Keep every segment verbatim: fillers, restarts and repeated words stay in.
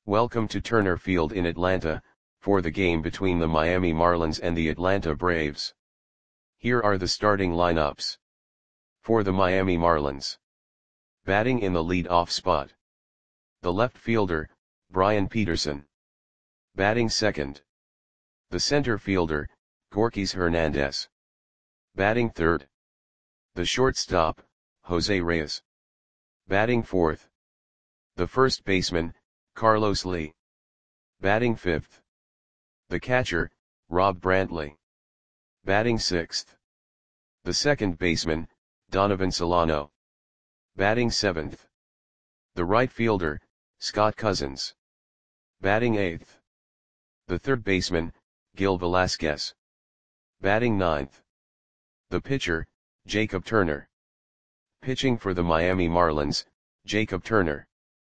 Welcome to Turner Field in Atlanta, for the game between the Miami Marlins and the Atlanta Braves. Here are the starting lineups. For the Miami Marlins. Batting in the lead-off spot. The left fielder, Brian Peterson. Batting second. The center fielder, Gorkys Hernandez. Batting third. The shortstop, Jose Reyes. Batting fourth. The first baseman, Carlos Lee. Batting fifth. The catcher, Rob Brantley. Batting sixth. The second baseman, Donovan Solano. Batting seventh. The right fielder, Scott Cousins. Batting eighth. The third baseman, Gil Velasquez. Batting ninth. The pitcher, Jacob Turner. Pitching for the Miami Marlins, Jacob Turner.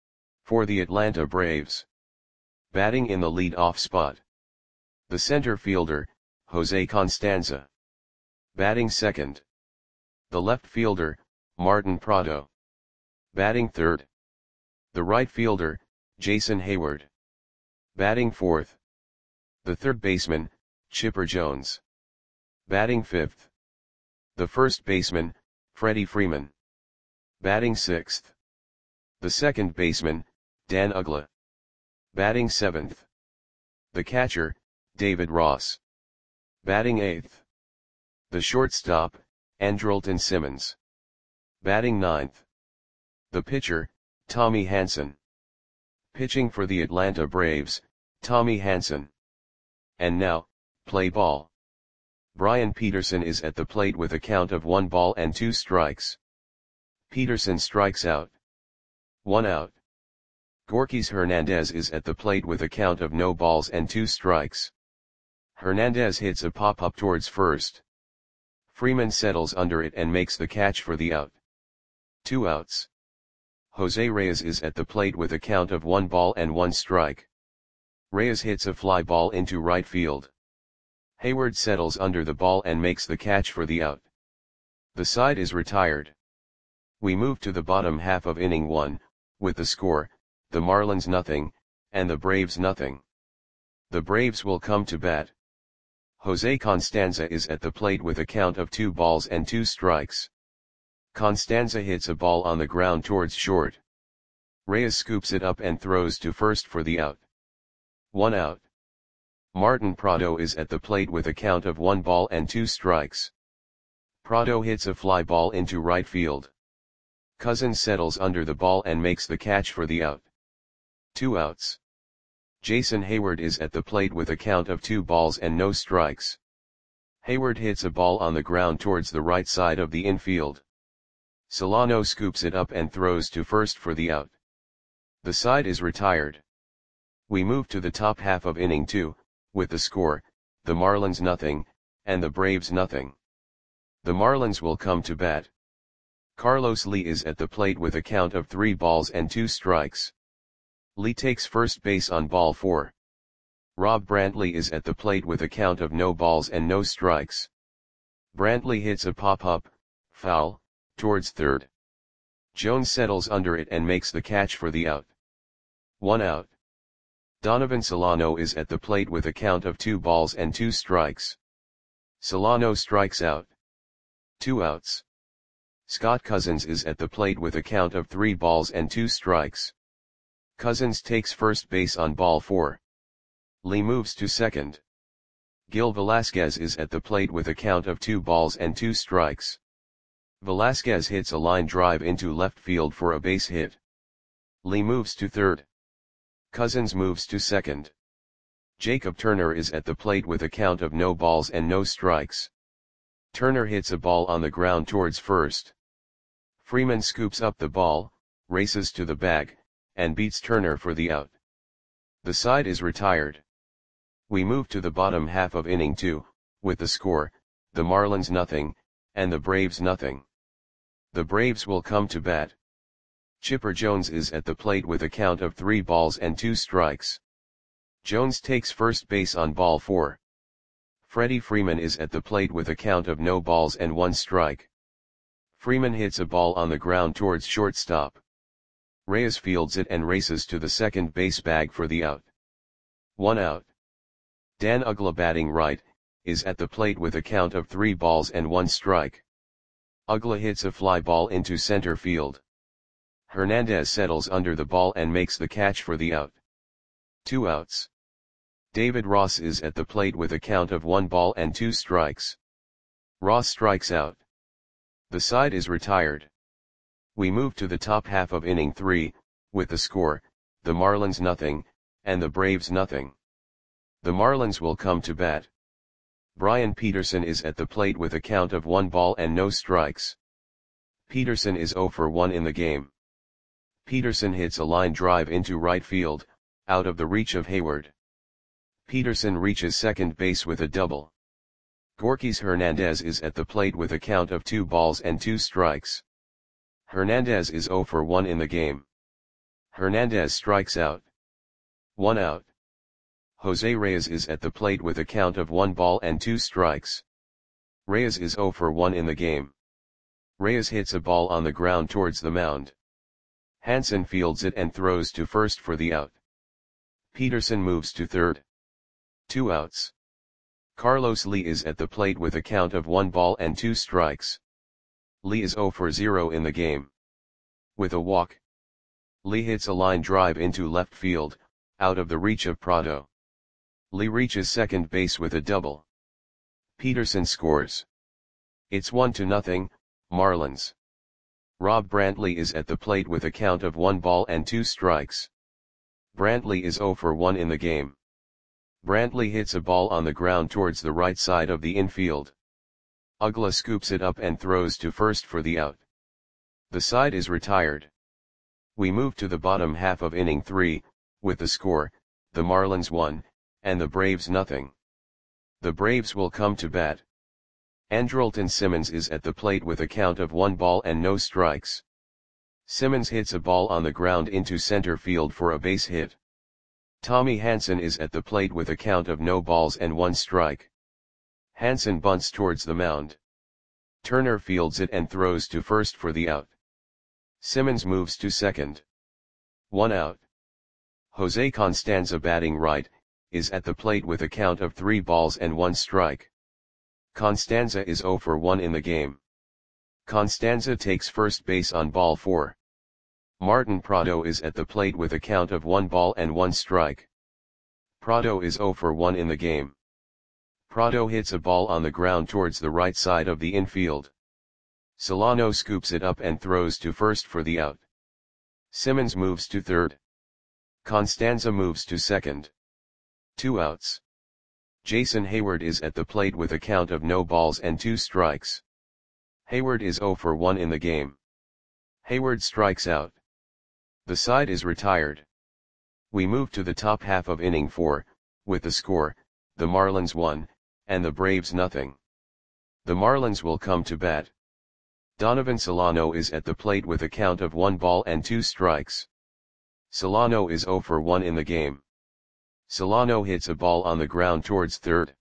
For the Atlanta Braves. Batting in the lead-off spot. The center fielder, Jose Constanza. Batting second. The left fielder, Martin Prado. Batting third. The right fielder, Jason Hayward. Batting fourth. The third baseman, Chipper Jones. Batting fifth. The first baseman, Freddie Freeman. Batting sixth. The second baseman, Dan Uggla. Batting seventh. The catcher, David Ross. Batting eighth. The shortstop, Andrelton Simmons. Batting ninth. The pitcher, Tommy Hanson. Pitching for the Atlanta Braves, Tommy Hanson. And now, play ball. Brian Peterson is at the plate with a count of one ball and two strikes. Peterson strikes out. One out. Gorkys Hernandez is at the plate with a count of no balls and two strikes. Hernandez hits a pop-up towards first. Freeman settles under it and makes the catch for the out. Two outs. Jose Reyes is at the plate with a count of one ball and one strike. Reyes hits a fly ball into right field. Hayward settles under the ball and makes the catch for the out. The side is retired. We move to the bottom half of inning one, with the score, the Marlins nothing, and the Braves nothing. The Braves will come to bat. Jose Constanza is at the plate with a count of two balls and two strikes. Constanza hits a ball on the ground towards short. Reyes scoops it up and throws to first for the out. One out. Martin Prado is at the plate with a count of one ball and two strikes. Prado hits a fly ball into right field. Cousins settles under the ball and makes the catch for the out. Two outs. Jason Hayward is at the plate with a count of two balls and no strikes. Hayward hits a ball on the ground towards the right side of the infield. Solano scoops it up and throws to first for the out. The side is retired. We move to the top half of inning two, with the score, the Marlins nothing, and the Braves nothing. The Marlins will come to bat. Carlos Lee is at the plate with a count of three balls and two strikes. Lee takes first base on ball four. Rob Brantley is at the plate with a count of no balls and no strikes. Brantley hits a pop-up, foul, towards third. Jones settles under it and makes the catch for the out. One out. Donovan Solano is at the plate with a count of two balls and two strikes. Solano strikes out. Two outs. Scott Cousins is at the plate with a count of three balls and two strikes. Cousins takes first base on ball four. Lee moves to second. Gil Velasquez is at the plate with a count of two balls and two strikes. Velasquez hits a line drive into left field for a base hit. Lee moves to third. Cousins moves to second. Jacob Turner is at the plate with a count of no balls and no strikes. Turner hits a ball on the ground towards first. Freeman scoops up the ball, races to the bag, and beats Turner for the out. The side is retired. We move to the bottom half of inning two, with the score, the Marlins nothing, and the Braves nothing. The Braves will come to bat. Chipper Jones is at the plate with a count of three balls and two strikes. Jones takes first base on ball four. Freddie Freeman is at the plate with a count of no balls and one strike. Freeman hits a ball on the ground towards shortstop. Reyes fields it and races to the second base bag for the out. One out. Dan Uggla batting right, is at the plate with a count of three balls and one strike. Uggla hits a fly ball into center field. Hernandez settles under the ball and makes the catch for the out. Two outs. David Ross is at the plate with a count of one ball and two strikes. Ross strikes out. The side is retired. We move to the top half of inning three, with the score, the Marlins nothing, and the Braves nothing. The Marlins will come to bat. Brian Peterson is at the plate with a count of one ball and no strikes. Peterson is zero for one in the game. Peterson hits a line drive into right field, out of the reach of Hayward. Peterson reaches second base with a double. Gorkys Hernandez is at the plate with a count of two balls and two strikes. Hernandez is zero for one in the game. Hernandez strikes out. One out. Jose Reyes is at the plate with a count of one ball and two strikes. Reyes is zero for one in the game. Reyes hits a ball on the ground towards the mound. Hansen fields it and throws to first for the out. Peterson moves to third. Two outs. Carlos Lee is at the plate with a count of one ball and two strikes. Lee is zero for zero in the game. With a walk. Lee hits a line drive into left field, out of the reach of Prado. Lee reaches second base with a double. Peterson scores. It's one to nothing, Marlins. Rob Brantley is at the plate with a count of one ball and two strikes. Brantley is zero for one in the game. Brantley hits a ball on the ground towards the right side of the infield. Uggla scoops it up and throws to first for the out. The side is retired. We move to the bottom half of inning three, with the score, the Marlins one, and the Braves nothing. The Braves will come to bat. Andrelton Simmons is at the plate with a count of one ball and no strikes. Simmons hits a ball on the ground into center field for a base hit. Tommy Hansen is at the plate with a count of no balls and one strike. Hansen bunts towards the mound. Turner fields it and throws to first for the out. Simmons moves to second. One out. Jose Constanza batting right, is at the plate with a count of three balls and one strike. Constanza is zero for one in the game. Constanza takes first base on ball four. Martin Prado is at the plate with a count of one ball and one strike. Prado is zero for one in the game. Prado hits a ball on the ground towards the right side of the infield. Solano scoops it up and throws to first for the out. Simmons moves to third. Constanza moves to second. Two outs. Jason Hayward is at the plate with a count of no balls and two strikes. Hayward is zero for one in the game. Hayward strikes out. The side is retired. We move to the top half of inning four, with the score, the Marlins one, and the Braves nothing. The Marlins will come to bat. Donovan Solano is at the plate with a count of one ball and two strikes. Solano is zero for one in the game. Solano hits a ball on the ground towards third.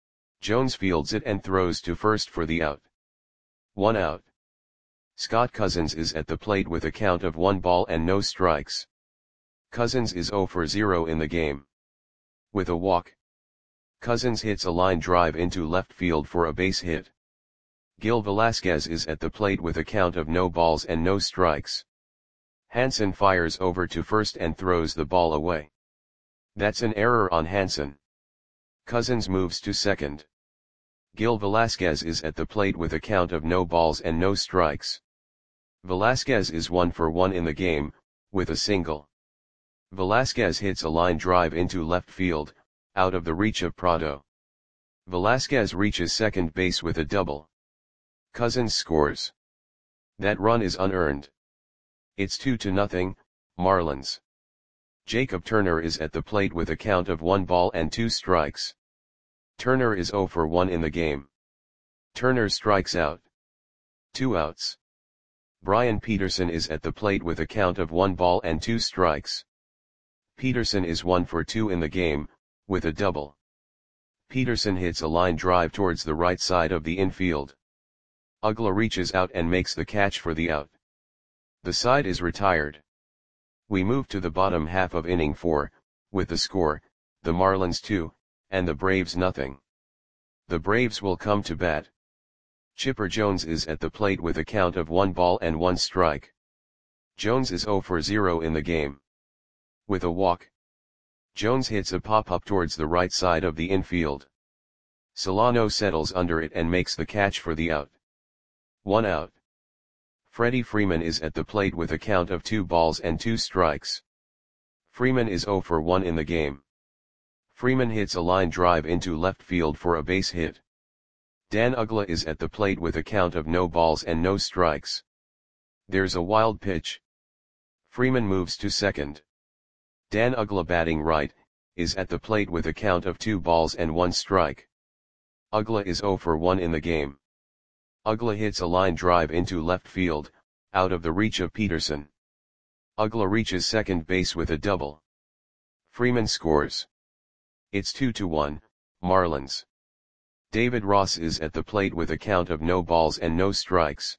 Jones fields it and throws to first for the out. One out. Scott Cousins is at the plate with a count of one ball and no strikes. Cousins is zero for zero in the game. With a walk. Cousins hits a line drive into left field for a base hit. Gil Velasquez is at the plate with a count of no balls and no strikes. Hansen fires over to first and throws the ball away. That's an error on Hansen. Cousins moves to second. Gil Velasquez is at the plate with a count of no balls and no strikes. Velasquez is one for one in the game, with a single. Velasquez hits a line drive into left field, out of the reach of Prado. Velasquez reaches second base with a double. Cousins scores. That run is unearned. It's two to nothing, Marlins. Jacob Turner is at the plate with a count of one ball and two strikes. Turner is zero for one in the game. Turner strikes out. Two outs. Brian Peterson is at the plate with a count of one ball and two strikes. Peterson is one for two in the game, with a double. Peterson hits a line drive towards the right side of the infield. Uggla reaches out and makes the catch for the out. The side is retired. We move to the bottom half of inning four, with the score, the Marlins two, and the Braves nothing. The Braves will come to bat. Chipper Jones is at the plate with a count of one ball and one strike. Jones is zero for zero in the game. With a walk, Jones hits a pop-up towards the right side of the infield. Solano settles under it and makes the catch for the out. One out. Freddie Freeman is at the plate with a count of two balls and two strikes. Freeman is zero for one in the game. Freeman hits a line drive into left field for a base hit. Dan Uggla is at the plate with a count of no balls and no strikes. There's a wild pitch. Freeman moves to second. Dan Uggla, batting right, is at the plate with a count of two balls and one strike. Uggla is zero for one in the game. Uggla hits a line drive into left field, out of the reach of Peterson. Uggla reaches second base with a double. Freeman scores. It's two to one, Marlins. David Ross is at the plate with a count of no balls and no strikes.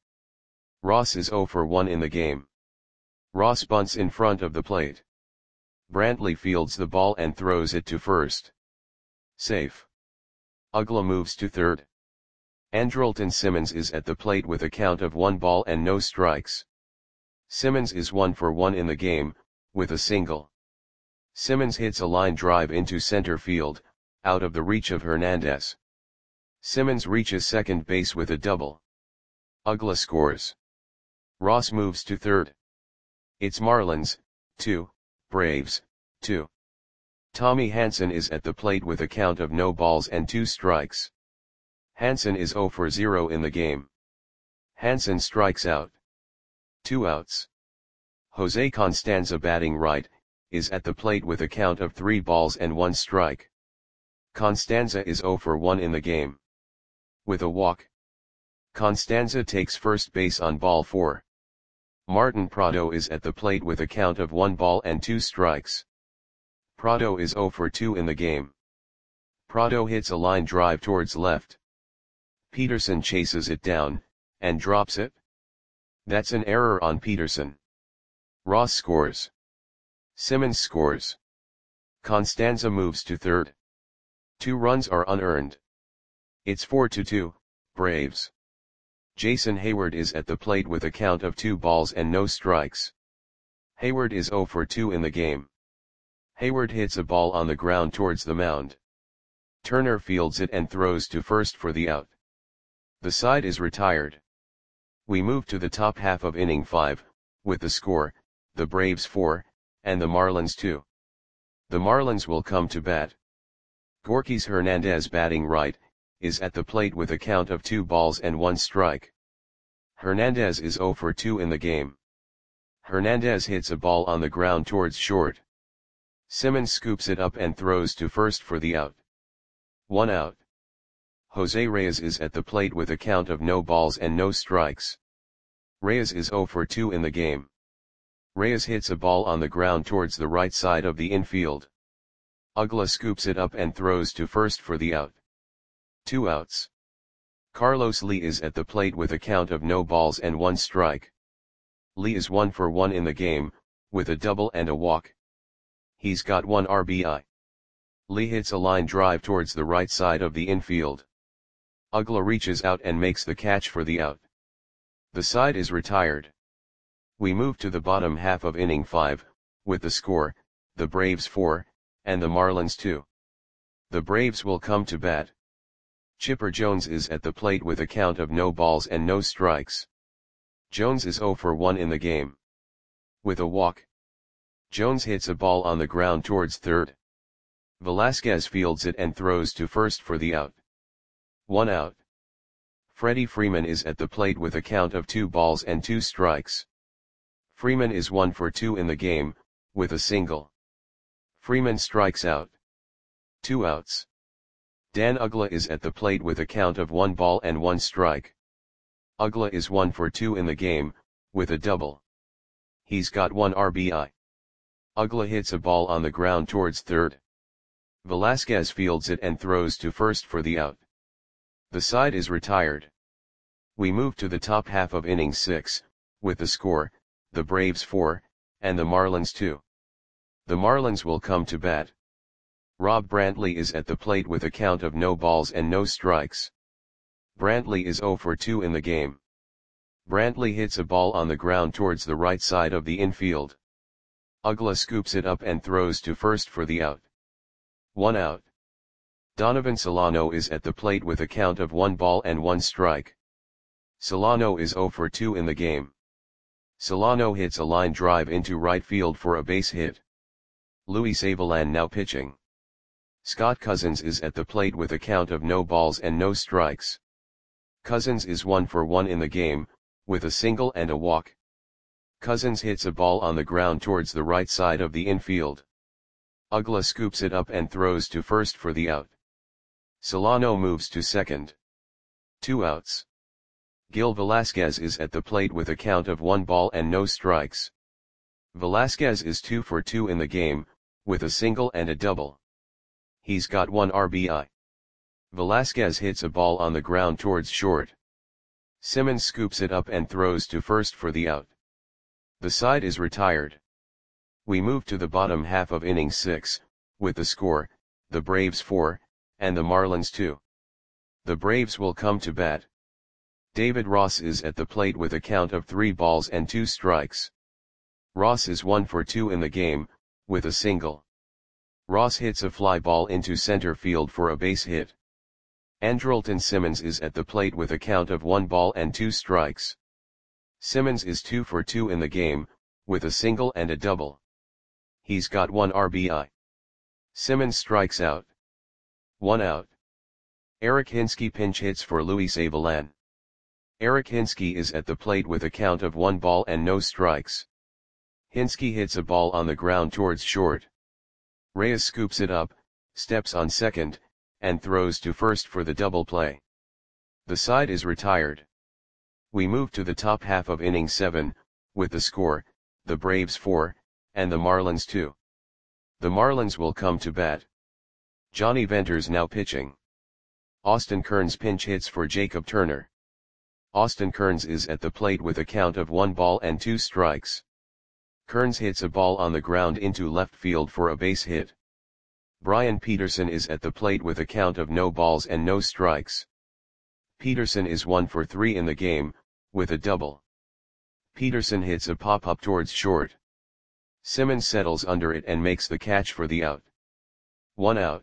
Ross is zero for one in the game. Ross bunts in front of the plate. Brantley fields the ball and throws it to first. Safe. Uggla moves to third. Andrelton Simmons is at the plate with a count of one ball and no strikes. Simmons is one for one in the game, with a single. Simmons hits a line drive into center field, out of the reach of Hernandez. Simmons reaches second base with a double. Uggla scores. Ross moves to third. It's Marlins, two, Braves, two. Tommy Hanson is at the plate with a count of no balls and two strikes. Hanson is zero for zero in the game. Hanson strikes out. Two outs. Jose Constanza, batting right, is at the plate with a count of three balls and one strike. Constanza is zero for one in the game. With a walk, Constanza takes first base on ball four. Martin Prado is at the plate with a count of one ball and two strikes. Prado is zero for two in the game. Prado hits a line drive towards left. Peterson chases it down, and drops it. That's an error on Peterson. Ross scores. Simmons scores. Constanza moves to third. Two runs are unearned. It's four to two, Braves. Jason Hayward is at the plate with a count of two balls and no strikes. Hayward is zero for two in the game. Hayward hits a ball on the ground towards the mound. Turner fields it and throws to first for the out. The side is retired. We move to the top half of inning five, with the score, the Braves four, and the Marlins two. The Marlins will come to bat. Gorkys Hernandez, batting right, is at the plate with a count of two balls and one strike. Hernandez is zero for two in the game. Hernandez hits a ball on the ground towards short. Simmons scoops it up and throws to first for the out. One out. Jose Reyes is at the plate with a count of no balls and no strikes. Reyes is zero for two in the game. Reyes hits a ball on the ground towards the right side of the infield. Uggla scoops it up and throws to first for the out. Two outs. Carlos Lee is at the plate with a count of no balls and one strike. Lee is one for one in the game, with a double and a walk. He's got one R B I. Lee hits a line drive towards the right side of the infield. Uggla reaches out and makes the catch for the out. The side is retired. We move to the bottom half of inning five, with the score, the Braves four, and the Marlins two. The Braves will come to bat. Chipper Jones is at the plate with a count of no balls and no strikes. Jones is zero for one in the game. With a walk, Jones hits a ball on the ground towards third. Velasquez fields it and throws to first for the out. One out. Freddie Freeman is at the plate with a count of two balls and two strikes. Freeman is one for two in the game, with a single. Freeman strikes out. Two outs. Dan Uggla is at the plate with a count of one ball and one strike. Uggla is one for two in the game, with a double. He's got one R B I. Uggla hits a ball on the ground towards third. Velasquez fields it and throws to first for the out. The side is retired. We move to the top half of inning six, with the score, the Braves four, and the Marlins two. The Marlins will come to bat. Rob Brantley is at the plate with a count of no balls and no strikes. Brantley is oh for two in the game. Brantley hits a ball on the ground towards the right side of the infield. Uggla scoops it up and throws to first for the out. One out. Donovan Solano is at the plate with a count of one ball and one strike. Solano is oh for two in the game. Solano hits a line drive into right field for a base hit. Luis Avilan now pitching. Scott Cousins is at the plate with a count of no balls and no strikes. Cousins is one for one in the game, with a single and a walk. Cousins hits a ball on the ground towards the right side of the infield. Uggla scoops it up and throws to first for the out. Solano moves to second. Two outs. Gil Velasquez is at the plate with a count of one ball and no strikes. Velasquez is two for two in the game, with a single and a double. He's got one R B I. Velasquez hits a ball on the ground towards short. Simmons scoops it up and throws to first for the out. The side is retired. We move to the bottom half of inning six, with the score, the Braves four, and the Marlins two. The Braves will come to bat. David Ross is at the plate with a count of three balls and two strikes. Ross is one for two in the game, with a single. Ross hits a fly ball into center field for a base hit. Andrelton Simmons is at the plate with a count of one ball and two strikes. Simmons is two for two in the game, with a single and a double. He's got one R B I. Simmons strikes out. One out. Eric Hinske pinch hits for Luis Avilan. Eric Hinske is at the plate with a count of one ball and no strikes. Hinske hits a ball on the ground towards short. Reyes scoops it up, steps on second, and throws to first for the double play. The side is retired. We move to the top half of inning seven, with the score, the Braves four, and the Marlins two. The Marlins will come to bat. Johnny Venters now pitching. Austin Kearns pinch hits for Jacob Turner. Austin Kearns is at the plate with a count of one ball and two strikes. Kearns hits a ball on the ground into left field for a base hit. Brian Peterson is at the plate with a count of no balls and no strikes. Peterson is one for three in the game, with a double. Peterson hits a pop-up towards short. Simmons settles under it and makes the catch for the out. One out.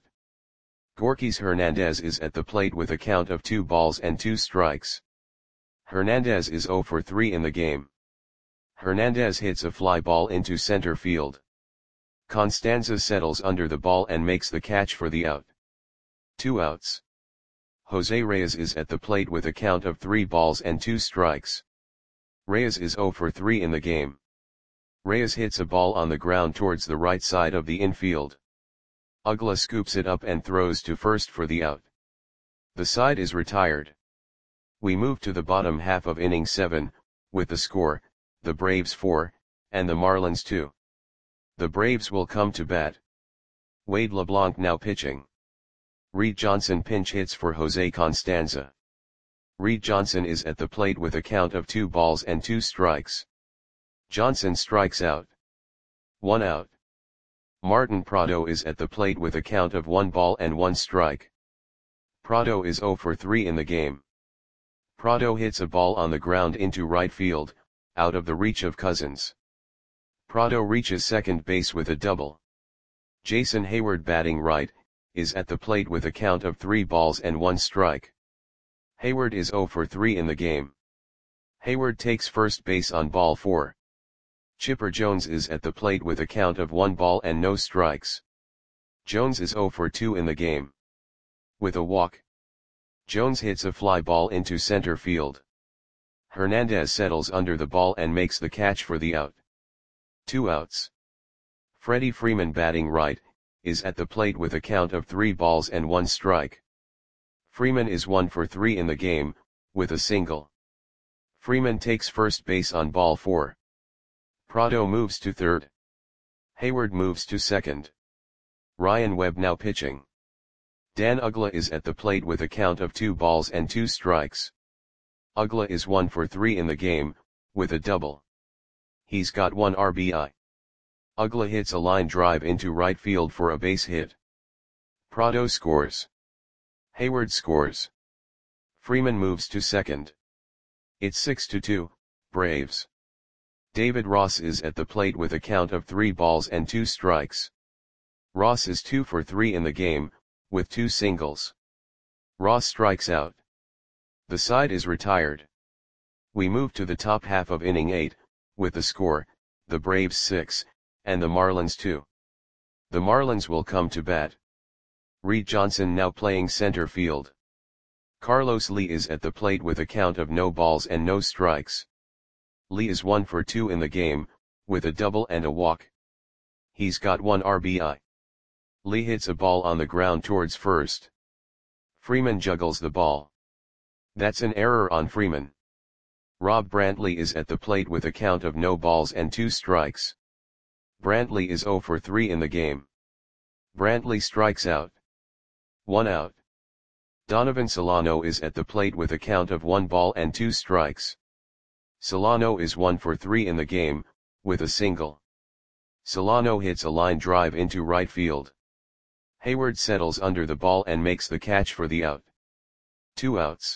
Gorkys Hernandez is at the plate with a count of two balls and two strikes. Hernandez is oh for three in the game. Hernandez hits a fly ball into center field. Constanza settles under the ball and makes the catch for the out. Two outs. Jose Reyes is at the plate with a count of three balls and two strikes. Reyes is oh for three in the game. Reyes hits a ball on the ground towards the right side of the infield. Uggla scoops it up and throws to first for the out. The side is retired. We move to the bottom half of inning seven, with the score, the Braves four, and the Marlins two. The Braves will come to bat. Wade LeBlanc now pitching. Reed Johnson pinch hits for Jose Constanza. Reed Johnson is at the plate with a count of two balls and two strikes. Johnson strikes out. One out. Martin Prado is at the plate with a count of one ball and one strike. Prado is oh for three in the game. Prado hits a ball on the ground into right field, out of the reach of Cousins. Prado reaches second base with a double. Jason Hayward batting right, is at the plate with a count of three balls and one strike. Hayward is oh for three in the game. Hayward takes first base on ball four. Chipper Jones is at the plate with a count of one ball and no strikes. Jones is oh for two in the game. With a walk. Jones hits a fly ball into center field. Hernandez settles under the ball and makes the catch for the out. Two outs. Freddie Freeman batting right, is at the plate with a count of three balls and one strike. Freeman is one for three in the game, with a single. Freeman takes first base on ball four. Prado moves to third. Hayward moves to second. Ryan Webb now pitching. Dan Uggla is at the plate with a count of two balls and two strikes. Uggla is one for three in the game, with a double. He's got one R B I. Uggla hits a line drive into right field for a base hit. Prado scores. Hayward scores. Freeman moves to second. It's six to two, Braves. David Ross is at the plate with a count of three balls and two strikes. Ross is two for three in the game, with two singles. Ross strikes out. The side is retired. We move to the top half of inning eight, with the score, the Braves six, and the Marlins two. The Marlins will come to bat. Reed Johnson now playing center field. Carlos Lee is at the plate with a count of no balls and no strikes. Lee is one for two in the game, with a double and a walk. He's got one R B I. Lee hits a ball on the ground towards first. Freeman juggles the ball. That's an error on Freeman. Rob Brantley is at the plate with a count of no balls and two strikes. Brantley is zero for three in the game. Brantley strikes out. One out. Donovan Solano is at the plate with a count of one ball and two strikes. Solano is one for three in the game, with a single. Solano hits a line drive into right field. Hayward settles under the ball and makes the catch for the out. Two outs.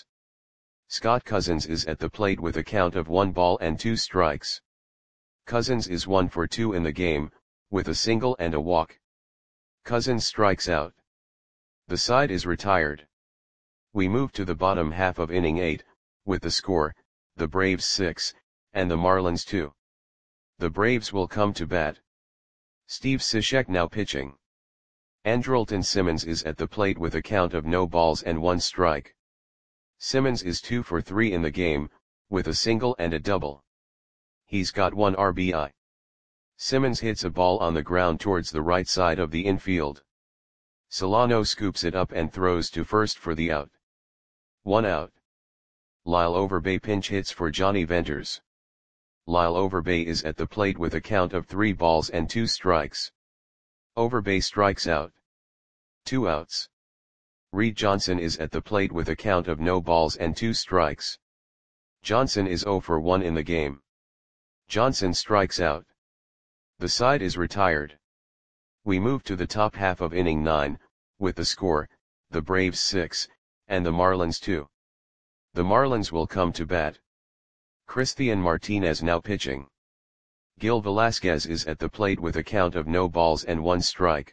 Scott Cousins is at the plate with a count of one ball and two strikes. Cousins is one for two in the game, with a single and a walk. Cousins strikes out. The side is retired. We move to the bottom half of inning eight, with the score, the Braves six, and the Marlins two. The Braves will come to bat. Steve Cishek now pitching. Andrelton Simmons is at the plate with a count of no balls and one strike. Simmons is two for three in the game, with a single and a double. He's got one R B I. Simmons hits a ball on the ground towards the right side of the infield. Solano scoops it up and throws to first for the out. One out. Lyle Overbay pinch hits for Johnny Venters. Lyle Overbay is at the plate with a count of three balls and two strikes. Overbay strikes out. Two outs. Reed Johnson is at the plate with a count of no balls and two strikes. Johnson is zero for one in the game. Johnson strikes out. The side is retired. We move to the top half of inning nine, with the score, the Braves six, and the Marlins two. The Marlins will come to bat. Christian Martinez now pitching. Gil Velasquez is at the plate with a count of no balls and one strike.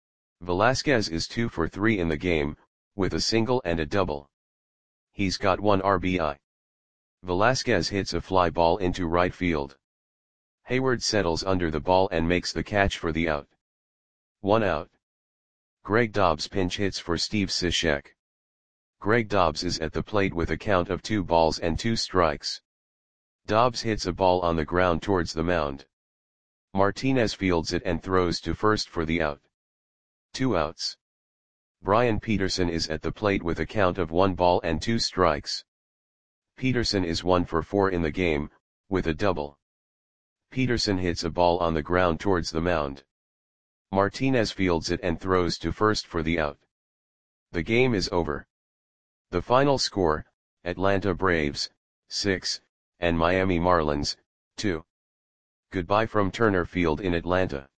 Velasquez is two for three in the game, with a single and a double. He's got one R B I. Velasquez hits a fly ball into right field. Hayward settles under the ball and makes the catch for the out. One out. Greg Dobbs pinch hits for Steve Cishek. Greg Dobbs is at the plate with a count of two balls and two strikes. Dobbs hits a ball on the ground towards the mound. Martinez fields it and throws to first for the out. Two outs. Brian Peterson is at the plate with a count of one ball and two strikes. Peterson is one for four in the game, with a double. Peterson hits a ball on the ground towards the mound. Martinez fields it and throws to first for the out. The game is over. The final score, Atlanta Braves, six, and Miami Marlins, two. Goodbye from Turner Field in Atlanta.